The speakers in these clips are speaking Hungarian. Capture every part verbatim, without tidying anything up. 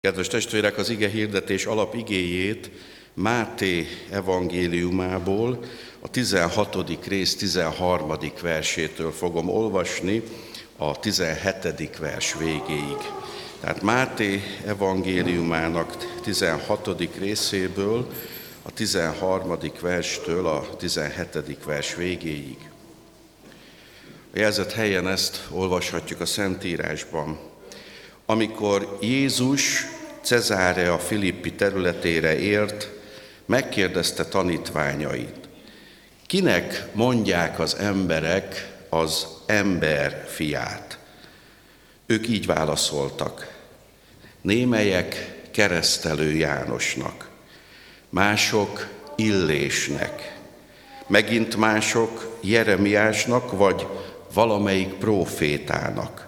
Kedves testvérek, az ige hirdetés alapigéjét Máté evangéliumából, a tizenhatodik rész tizenharmadik versétől fogom olvasni a tizenhetedik vers végéig. Tehát Máté evangéliumának tizenhatodik részéből, a tizenharmadik verstől a tizenhetedik vers végéig. A jelzett helyen ezt olvashatjuk a Szentírásban. Amikor Jézus Cezárea Filippi területére ért, megkérdezte tanítványait: kinek mondják az emberek az ember fiát? Ők így válaszoltak: némelyek Keresztelő Jánosnak, mások Illésnek, megint mások Jeremiásnak vagy valamelyik prófétának.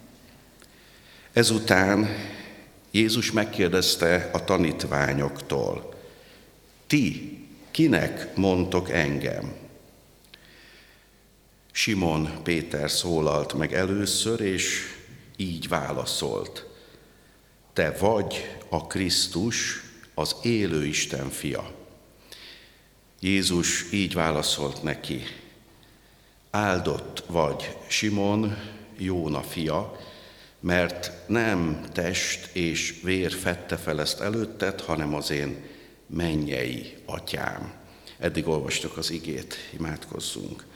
Ezután Jézus megkérdezte a tanítványoktól: ti kinek mondtok engem? Simon Péter szólalt meg először, és így válaszolt: te vagy a Krisztus, az élő Isten fia. Jézus így válaszolt neki: áldott vagy, Simon, Jóna fia, mert nem test és vér fedte fel ezt előtted, hanem az én mennyei atyám. Eddig olvastuk az igét, imádkozzunk.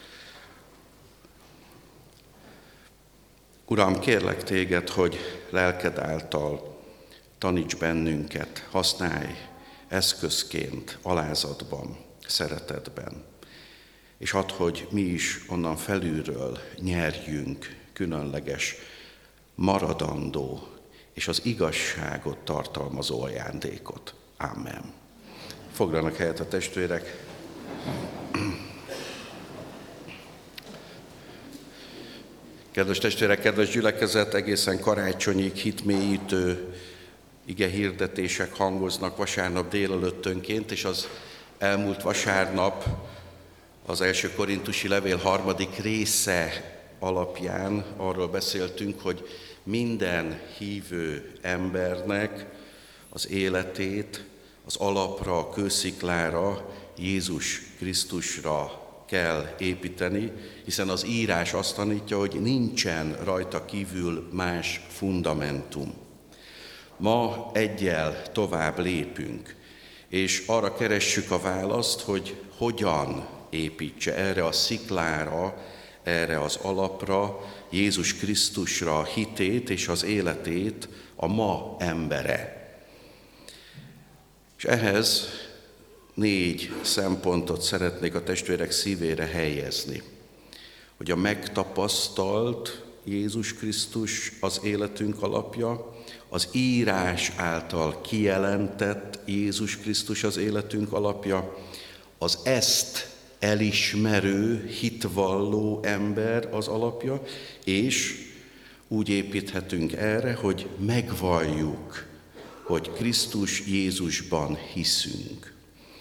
Uram, kérlek téged, hogy lelked által taníts bennünket, használj eszközként, alázatban, szeretetben, és add, hogy mi is onnan felülről nyerjünk különleges, maradandó és az igazságot tartalmazó ajándékot. Amen. Foglalnak helyet a testvérek. Kedves testvérek, kedves gyülekezet, egészen karácsonyig hitmélyítő ige hirdetések hangoznak vasárnap délelőttönként, és az elmúlt vasárnap az első korintusi levél harmadik része alapján arról beszéltünk, hogy minden hívő embernek az életét az alapra, a kősziklára, Jézus Krisztusra kell építeni, hiszen az írás azt tanítja, hogy nincsen rajta kívül más fundamentum. Ma eggyel tovább lépünk, és arra keressük a választ, hogy hogyan építse erre a sziklára, erre az alapra, Jézus Krisztusra hitét és az életét a ma embere. És ehhez négy szempontot szeretnék a testvérek szívére helyezni. Hogy a megtapasztalt Jézus Krisztus az életünk alapja, az írás által kijelentett Jézus Krisztus az életünk alapja, az ezt elismerő, hitvalló ember az alapja, és úgy építhetünk erre, hogy megvalljuk, hogy Krisztus Jézusban hiszünk.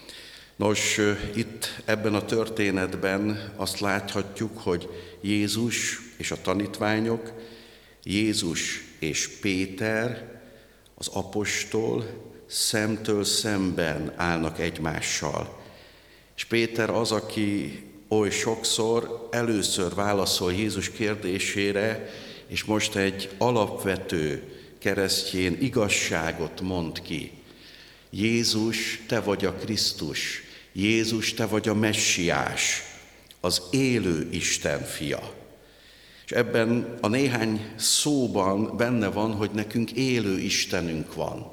Nos, itt ebben a történetben azt láthatjuk, hogy Jézus és a tanítványok, Jézus és Péter, az apostol szemtől szemben állnak egymással. És Péter az, aki oly sokszor először válaszol Jézus kérdésére, és most egy alapvető keresztjén igazságot mond ki. Jézus, te vagy a Krisztus, Jézus, te vagy a Messiás, az élő Isten fia. És ebben a néhány szóban benne van, hogy nekünk élő Istenünk van.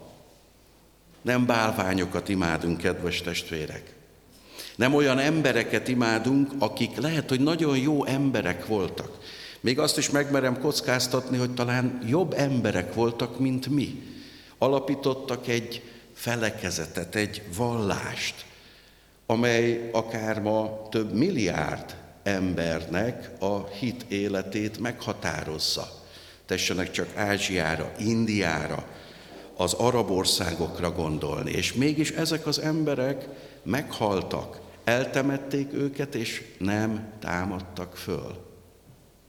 Nem bálványokat imádunk, kedves testvérek. Nem olyan embereket imádunk, akik lehet, hogy nagyon jó emberek voltak. Még azt is megmerem kockáztatni, hogy talán jobb emberek voltak, mint mi. Alapítottak egy felekezetet, egy vallást, amely akár ma több milliárd embernek a hit életét meghatározza. Tessenek csak Ázsiára, Indiára, az arab országokra gondolni. És mégis ezek az emberek meghaltak, eltemették őket, és nem támadtak föl.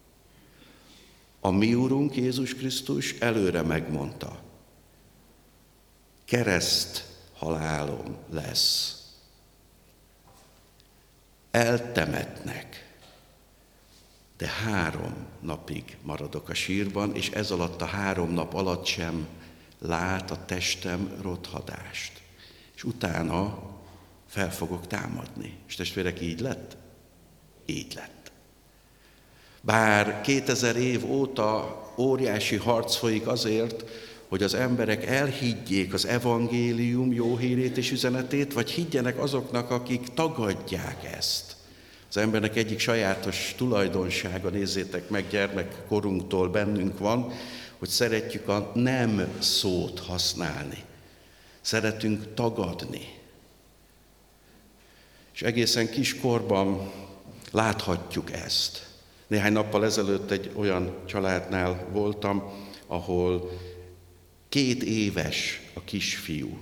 A mi Úrunk Jézus Krisztus előre megmondta: kereszt halálom lesz. Eltemetnek, de három napig maradok a sírban, és ez alatt a három nap alatt sem lát a testem rothadást. És utána fel fogok támadni. És testvérek, így lett? Így lett. Bár kétezer év óta óriási harc folyik azért, hogy az emberek elhiggyék az evangélium jó hírét és üzenetét, vagy higgyenek azoknak, akik tagadják ezt. Az embernek egyik sajátos tulajdonsága, nézzétek meg, gyermekkorunktól bennünk van, hogy szeretjük a nem szót használni. Szeretünk tagadni. És egészen kiskorban láthatjuk ezt. Néhány nappal ezelőtt egy olyan családnál voltam, ahol két éves a kisfiú.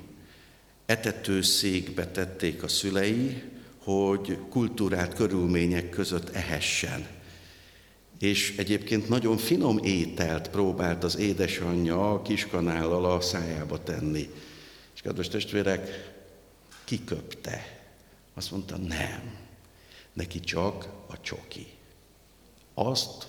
Etetőszékbe tették a szülei, hogy kultúrált körülmények között ehessen. És egyébként nagyon finom ételt próbált az édesanyja a kiskanállal a szájába tenni. És kedves testvérek, kiköpte. Azt mondta, nem, neki csak a csoki. Azt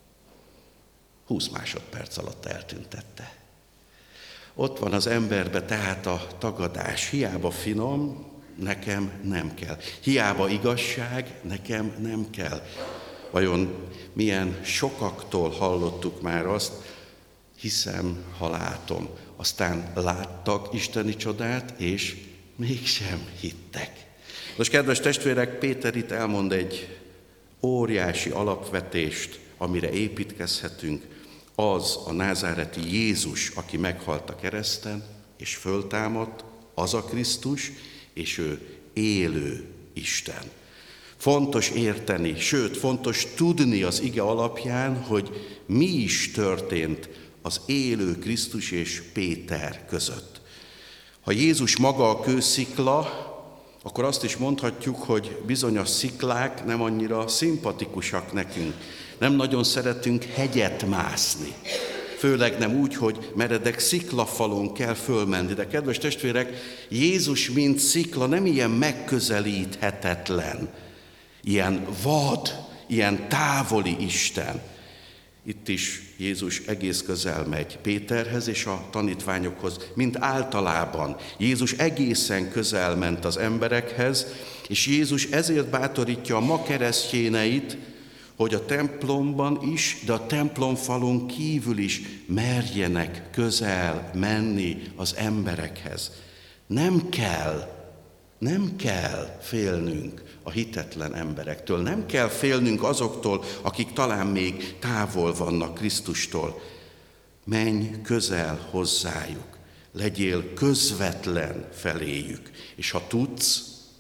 húsz másodperc alatt eltüntette. Ott van az emberbe tehát a tagadás. Hiába finom, nekem nem kell. Hiába igazság, nekem nem kell. Vajon milyen sokaktól hallottuk már azt, hiszem, ha látom. Aztán láttak isteni csodát, és mégsem hittek. Most, kedves testvérek, Péter itt elmond egy óriási alapvetést, amire építkezhetünk, az a názáreti Jézus, aki meghalt a kereszten, és föltámadt, az a Krisztus, és ő élő Isten. Fontos érteni, sőt, fontos tudni az ige alapján, hogy mi is történt az élő Krisztus és Péter között. Ha Jézus maga a kőszikla, akkor azt is mondhatjuk, hogy bizonyos sziklák nem annyira szimpatikusak nekünk. Nem nagyon szeretünk hegyet mászni. Főleg nem úgy, hogy meredek sziklafalon kell fölmenni. De kedves testvérek, Jézus mint szikla nem ilyen megközelíthetetlen, ilyen vad, ilyen távoli Isten. Itt is Jézus egész közel megy Péterhez és a tanítványokhoz, mint általában. Jézus egészen közel ment az emberekhez, és Jézus ezért bátorítja a ma keresztjéneit, hogy a templomban is, de a templomfalon kívül is merjenek közel menni az emberekhez. Nem kell, nem kell félnünk a hitetlen emberektől, nem kell félnünk azoktól, akik talán még távol vannak Krisztustól. Menj közel hozzájuk, legyél közvetlen feléjük, és ha tudsz,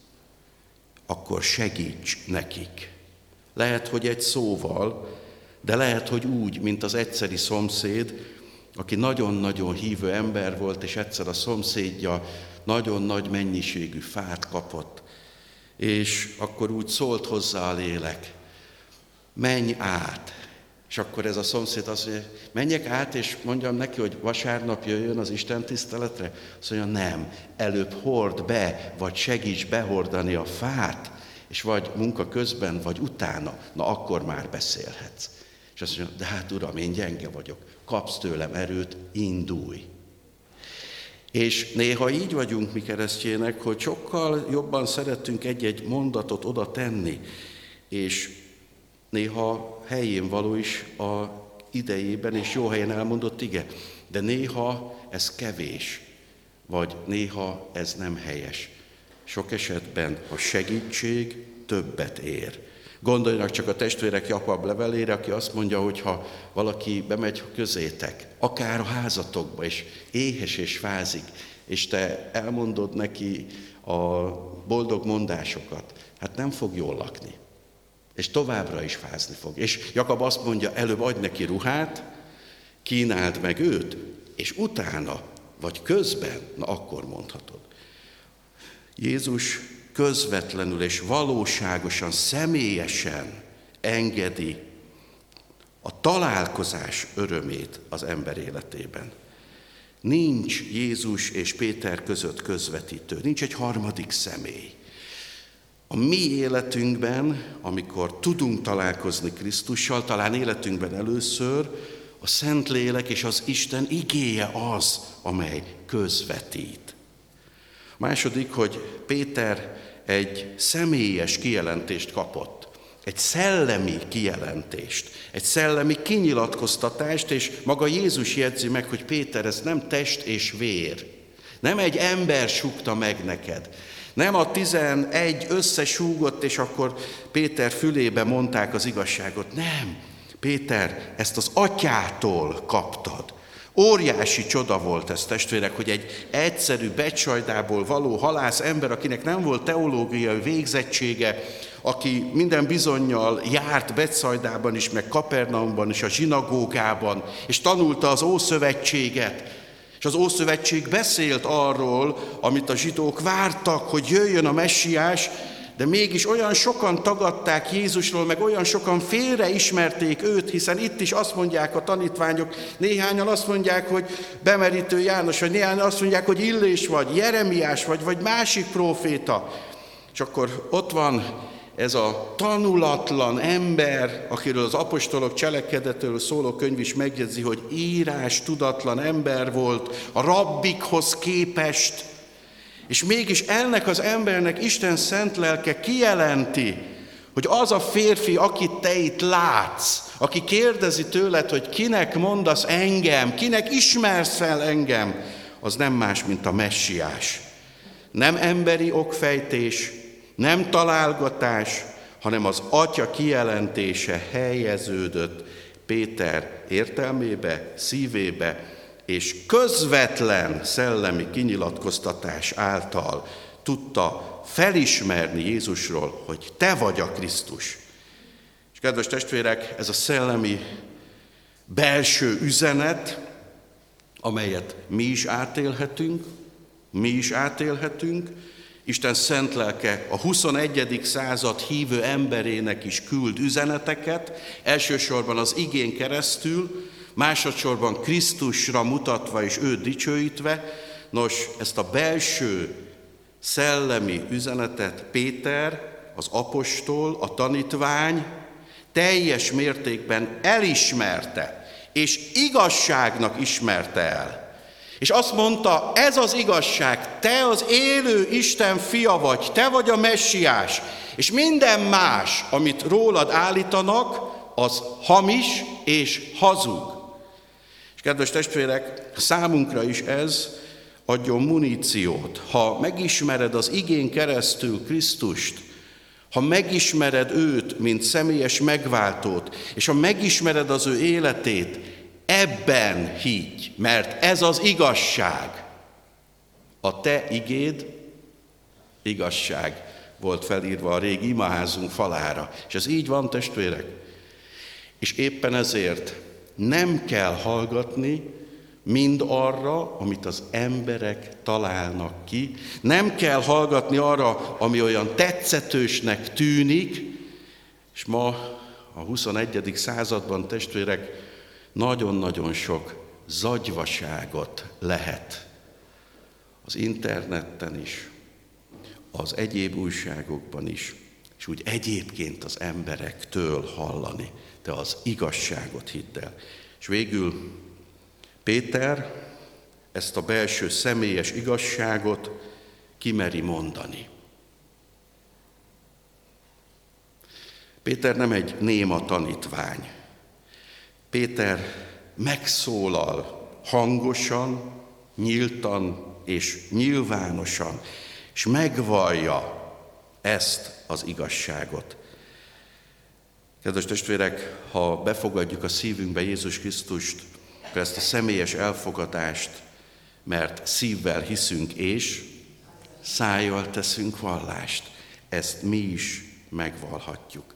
akkor segíts nekik. Lehet, hogy egy szóval, de lehet, hogy úgy, mint az egyszeri szomszéd, aki nagyon-nagyon hívő ember volt, és egyszer a szomszédja nagyon nagy mennyiségű fát kapott, és akkor úgy szólt hozzá a lélek, menj át. És akkor ez a szomszéd azt mondja, menjek át, és mondjam neki, hogy vasárnap jöjjön az Isten tiszteletre? Azt mondja, nem, előbb hord be, vagy segíts behordani a fát, és vagy munka közben, vagy utána, na akkor már beszélhetsz. És azt mondja, de hát uram, én gyenge vagyok, kapsz tőlem erőt, indulj. És néha így vagyunk mi keresztjének, hogy sokkal jobban szeretünk egy-egy mondatot oda tenni, és néha helyén való is a idejében és jó helyen elmondott ige, de néha ez kevés, vagy néha ez nem helyes. Sok esetben a segítség többet ér. Gondoljanak csak a testvérek Jakab levelére, aki azt mondja, hogy ha valaki bemegy közétek, akár a házatokba, és éhes és fázik, és te elmondod neki a boldog mondásokat, hát nem fog jól lakni. És továbbra is fázni fog. És Jakab azt mondja, előbb adj neki ruhát, kínáld meg őt, és utána, vagy közben, na akkor mondhatod. Jézus közvetlenül és valóságosan, személyesen engedi a találkozás örömét az ember életében. nincs Jézus és Péter között közvetítő, nincs egy harmadik személy. A mi életünkben, amikor tudunk találkozni Krisztussal, talán életünkben először, a Szentlélek és az Isten igéje az, amely közvetít. A második, hogy Péter egy személyes kijelentést kapott, egy szellemi kijelentést, egy szellemi kinyilatkoztatást, és maga Jézus jegyzi meg, hogy Péter, ez nem test és vér, nem egy ember súgta meg neked, nem a tizenegy összesúgott, és akkor Péter fülébe mondták az igazságot. Nem, Péter, ezt az atyától kaptad. Óriási csoda volt ez, testvérek, hogy egy egyszerű Betcsajdából való halász ember, akinek nem volt teológiai végzettsége, aki minden bizonnyal járt Betsajdában is, meg Kapernaumban is, a zsinagógában, és tanulta az Ószövetséget, és az Ószövetség beszélt arról, amit a zsidók vártak, hogy jöjjön a messiás, de mégis olyan sokan tagadták Jézusról, meg olyan sokan félreismerték őt, hiszen itt is azt mondják a tanítványok, néhányan azt mondják, hogy Bemerítő János, vagy néhányan azt mondják, hogy Illés vagy, Jeremiás vagy, vagy másik próféta. És akkor ott van ez a tanulatlan ember, akiről az apostolok cselekedetéről szóló könyv is megjegyzi, hogy írás tudatlan ember volt a rabbikhoz képest, és mégis ennek az embernek Isten szent lelke kijelenti, hogy az a férfi, akit te itt látsz, aki kérdezi tőled, hogy kinek mondasz engem, kinek ismersz fel engem, az nem más, mint a messiás. Nem emberi okfejtés, nem találgatás, hanem az Atya kijelentése helyeződött Péter értelmébe, szívébe, és közvetlen szellemi kinyilatkoztatás által tudta felismerni Jézusról, hogy te vagy a Krisztus. És kedves testvérek, ez a szellemi belső üzenet, amelyet mi is átélhetünk, mi is átélhetünk, Isten szent lelke a huszonegyedik század hívő emberének is küld üzeneteket, elsősorban az igén keresztül, másodszorban Krisztusra mutatva és őt dicsőítve. Nos, ezt a belső szellemi üzenetet Péter, az apostol, a tanítvány teljes mértékben elismerte, és igazságnak ismerte el. És azt mondta, ez az igazság, te az élő Isten fia vagy, te vagy a messiás, és minden más, amit rólad állítanak, az hamis és hazug. És kedves testvérek, számunkra is ez adjon muníciót. Ha megismered az igén keresztül Krisztust, ha megismered őt, mint személyes megváltót, és ha megismered az ő életét, ebben higgy, mert ez az igazság. A te igéd igazság volt felírva a régi imaházunk falára. És ez így van, testvérek. És éppen ezért nem kell hallgatni mind arra, amit az emberek találnak ki. Nem kell hallgatni arra, ami olyan tetszetősnek tűnik. És ma a huszonegyedik században, testvérek, nagyon-nagyon sok zagyvaságot lehet az interneten is, az egyéb újságokban is, és úgy egyébként az emberektől hallani, de az igazságot hidd el. És végül Péter ezt a belső személyes igazságot kimeri mondani. Péter nem egy néma tanítvány. Péter megszólal hangosan, nyíltan és nyilvánosan, és megvallja ezt az igazságot. Kedves testvérek, ha befogadjuk a szívünkbe Jézus Krisztust, akkor ezt a személyes elfogadást, mert szívvel hiszünk és szájjal teszünk vallást, ezt mi is megvallhatjuk.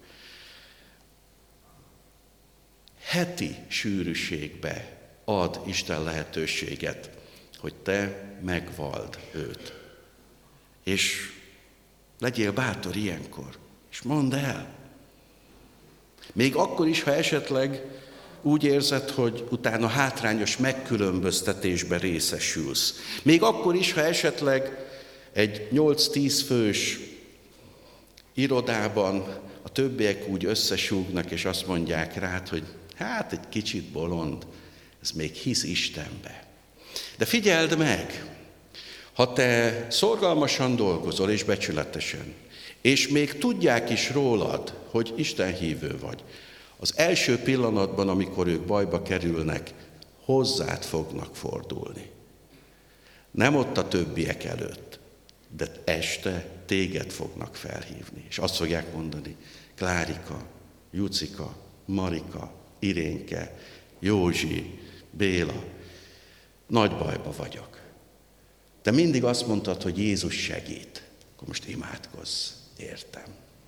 Heti sűrűségbe ad Isten lehetőséget, hogy te megvald őt. És legyél bátor ilyenkor, és mondd el. Még akkor is, ha esetleg úgy érzed, hogy utána hátrányos megkülönböztetésbe részesülsz. Még akkor is, ha esetleg egy nyolc-tíz fős irodában a többiek úgy összesúgnak, és azt mondják rád, hogy hát egy kicsit bolond, ez még hisz Istenbe. De figyeld meg, ha te szorgalmasan dolgozol és becsületesen, és még tudják is rólad, hogy Isten hívő vagy, az első pillanatban, amikor ők bajba kerülnek, hozzád fognak fordulni. Nem ott a többiek előtt, de este téged fognak felhívni. És azt fogják mondani, Klárika, Jucika, Marika, Irénke, Józsi, Béla, nagy bajba vagyok. De mindig azt mondtad, hogy Jézus segít. Akkor most imádkozz, értem.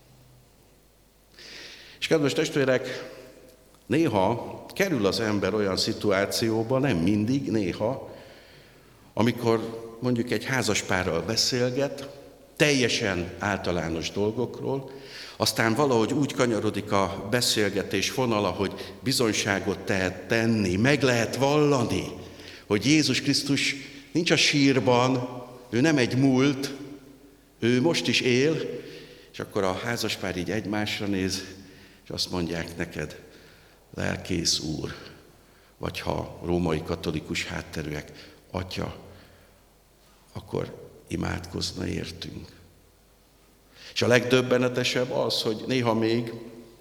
És kedves testvérek, néha kerül az ember olyan szituációba, nem mindig, néha, amikor mondjuk egy házaspárral beszélget, teljesen általános dolgokról, aztán valahogy úgy kanyarodik a beszélgetés fonala, hogy bizonyságot tehet tenni, meg lehet vallani, hogy Jézus Krisztus nincs a sírban, ő nem egy múlt, ő most is él, és akkor a házaspár így egymásra néz, és azt mondják neked, lelkész úr, vagy ha római katolikus hátterűek, atya, akkor imádkozna értünk. És a legdöbbenetesebb az, hogy néha még,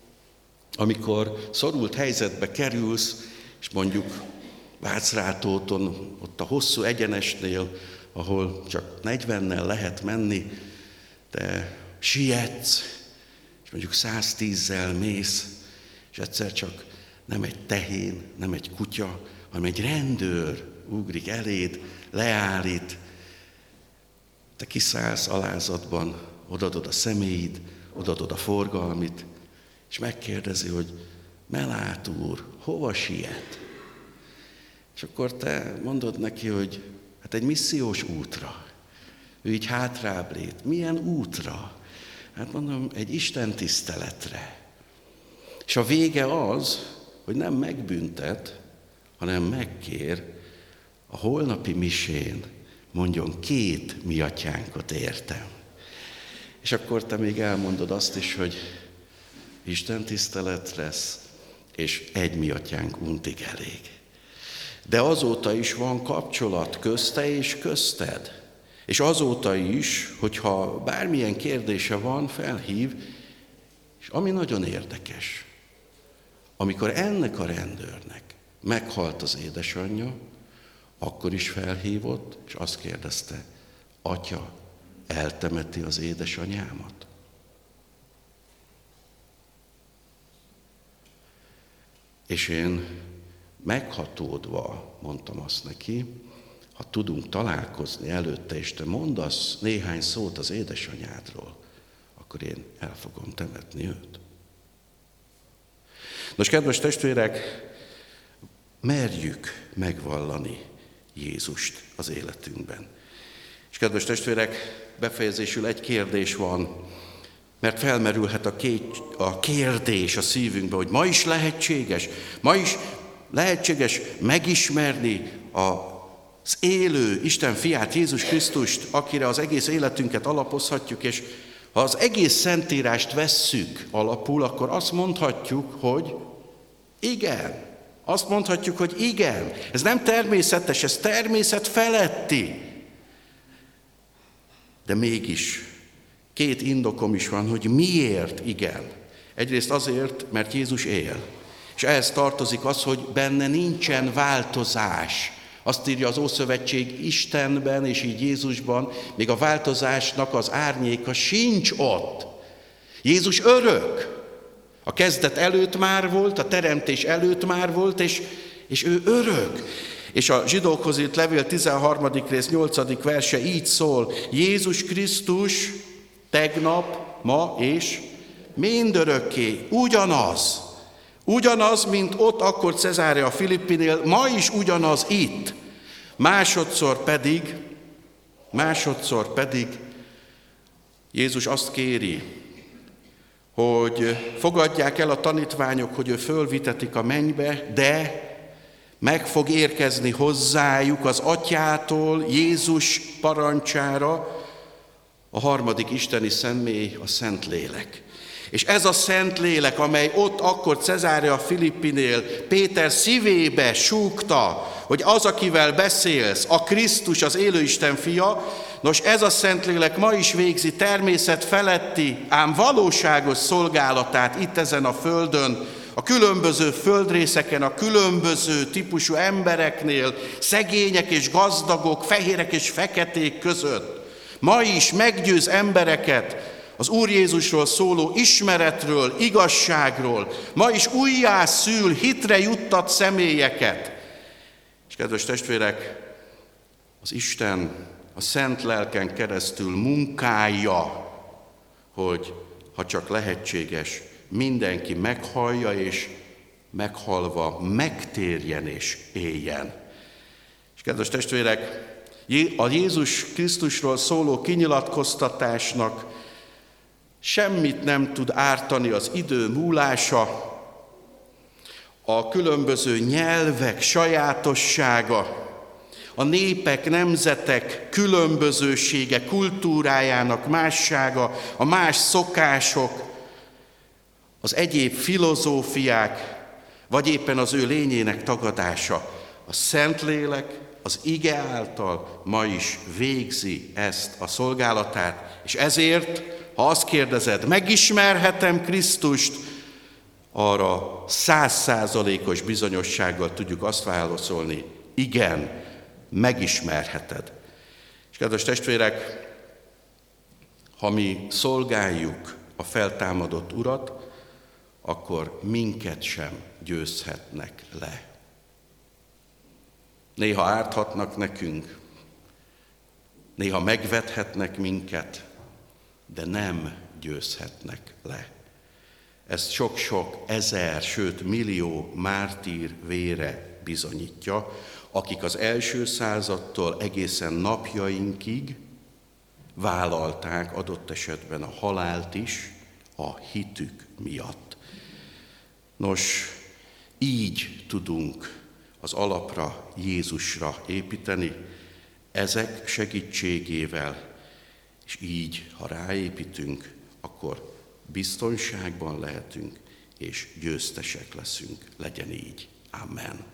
amikor szorult helyzetbe kerülsz, és mondjuk Vácrátóton, ott a hosszú egyenesnél, ahol csak negyvennel lehet menni, de sietsz, és mondjuk száztízzel mész, és egyszer csak nem egy tehén, nem egy kutya, hanem egy rendőr ugrik eléd, leállít, te kiszállsz alázatban, odadod a személyid, odadod a forgalmit, és megkérdezi, hogy Melát úr, hova siet? És akkor te mondod neki, hogy hát egy missziós útra. Ő így hátrább lét. Milyen útra? Hát mondom, egy Isten tiszteletre. És a vége az, hogy nem megbüntet, hanem megkér, a holnapi misén mondjon két mi atyánkot értem. És akkor te még elmondod azt is, hogy Isten tisztelet lesz, és egy mi atyánk untig elég. De azóta is van kapcsolat közte és közted. És azóta is, hogyha bármilyen kérdése van, felhív, és ami nagyon érdekes, amikor ennek a rendőrnek meghalt az édesanyja, akkor is felhívott, és azt kérdezte, atya, eltemeti az édesanyámat? És én meghatódva mondtam azt neki, ha tudunk találkozni előtte, és te mondasz néhány szót az édesanyádról, akkor én el fogom temetni őt. Nos, kedves testvérek, merjük megvallani Jézust az életünkben. És kedves testvérek, befejezésül egy kérdés van, mert felmerülhet a, két, a kérdés a szívünkbe, hogy ma is lehetséges, ma is lehetséges megismerni az élő Isten fiát, Jézus Krisztust, akire az egész életünket alapozhatjuk, és ha az egész Szentírást vesszük alapul, akkor azt mondhatjuk, hogy igen. Azt mondhatjuk, hogy igen. Ez nem természetes, ez természet feletti. De mégis két indokom is van, hogy miért igen. Egyrészt azért, mert Jézus él. És ehhez tartozik az, hogy benne nincsen változás. Azt írja az Ószövetség, Istenben és így Jézusban, még a változásnak az árnyéka sincs ott. Jézus örök. A kezdet előtt már volt, a teremtés előtt már volt, és, és ő örök. És a Zsidókhoz írt levél tizenharmadik rész nyolcadik verse így szól, Jézus Krisztus tegnap, ma és mindörökké ugyanaz. Ugyanaz, mint ott akkor Cezárea Filippinél, ma is ugyanaz itt. Másodszor pedig, másodszor pedig Jézus azt kéri, hogy fogadják el a tanítványok, hogy ő fölvitetik a mennybe, de meg fog érkezni hozzájuk az Atyától, Jézus parancsára a harmadik isteni személy, a Szentlélek. És ez a Szentlélek, amely ott akkor Cezárea Filippinél Péter szívébe súgta, hogy az, akivel beszélsz, a Krisztus, az élő Isten fia, nos, ez a Szentlélek ma is végzi természet feletti, ám valóságos szolgálatát itt ezen a földön, a különböző földrészeken, a különböző típusú embereknél, szegények és gazdagok, fehérek és feketék között. Ma is meggyőz embereket az Úr Jézusról szóló ismeretről, igazságról. Ma is újjá szül, hitre juttat személyeket. És kedves testvérek, az Isten a Szent Lelken keresztül munkálja, hogy ha csak lehetséges, mindenki meghallja és meghalva megtérjen és éljen. És kedves testvérek, a Jézus Krisztusról szóló kinyilatkoztatásnak semmit nem tud ártani az idő múlása, a különböző nyelvek sajátossága, a népek, nemzetek különbözősége, kultúrájának mássága, a más szokások, az egyéb filozófiák, vagy éppen az ő lényének tagadása. A Szentlélek az ige által ma is végzi ezt a szolgálatát, és ezért, ha azt kérdezed, megismerhetem Krisztust, arra százszázalékos bizonyossággal tudjuk azt válaszolni, igen, megismerheted. És kedves testvérek, ha mi szolgáljuk a feltámadott Urat, akkor minket sem győzhetnek le. Néha árthatnak nekünk, néha megvethetnek minket, de nem győzhetnek le. Ezt sok-sok ezer, sőt millió mártír vére bizonyítja, akik az első századtól egészen napjainkig vállalták adott esetben a halált is a hitük miatt. Nos, így tudunk az alapra, Jézusra építeni, ezek segítségével, és így, ha ráépítünk, akkor biztonságban lehetünk, és győztesek leszünk. Legyen így. Amen.